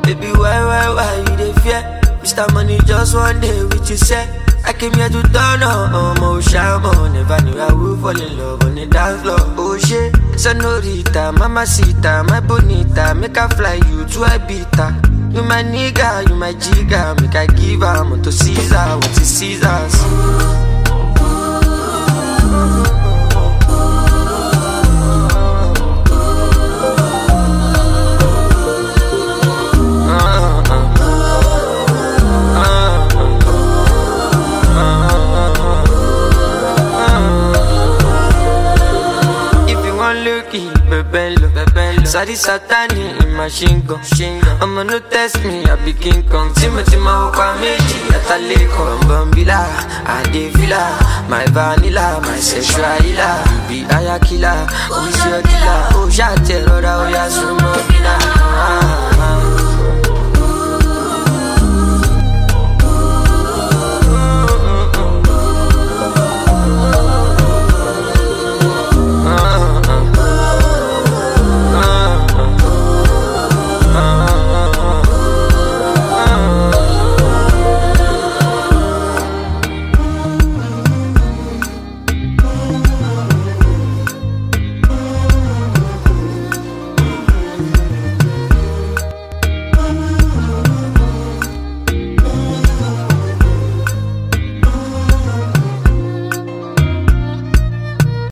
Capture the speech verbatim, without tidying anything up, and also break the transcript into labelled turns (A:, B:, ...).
A: Baby, why, why, why you dey fear? Mister Money just one day with you say I came here to turn on, um, oh shaman. Never knew I would fall in love on the dance floor. Oh shit, senorita, mamacita, my bonita, make I fly you to Ibiza. You my nigga, you my jigga, make I give am to Caesar, what is Caesar's? Bebello, Bebello. Sadi Satani in machine gun. I'ma no test me, I be King Kong. Timothy Mahoka Meji, Ataleko, Bambila, Adevila, my vanilla, my sexual healer. You be Ayakila, who's your dealer? Oh, Shate, Roda, oh, Yasumobina.